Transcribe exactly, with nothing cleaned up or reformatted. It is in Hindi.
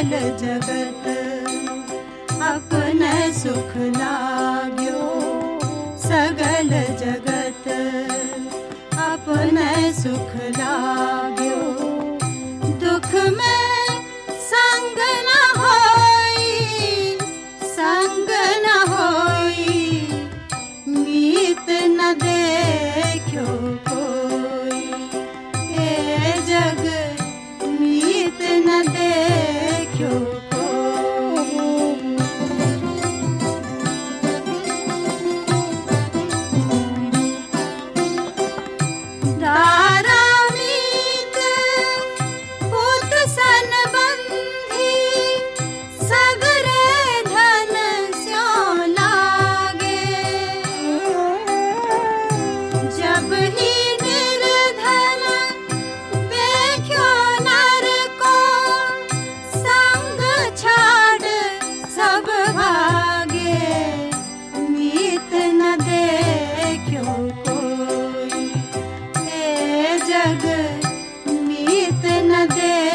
सगल जगत अपने सुख लाग्यो, सगल जगत अपने सुख लाग्यो। दुख में संग न होई, संग न होई, मीत न देखो कोई, ए जग मीत न देखो कोई। दारा मीत पुत सन बंधी, सगरे धन स्यों लागे। जब ही निर्धन देखो नर को, संग छाड़ सब भागे, मीत न देखो कोई, ए जग मीत न दे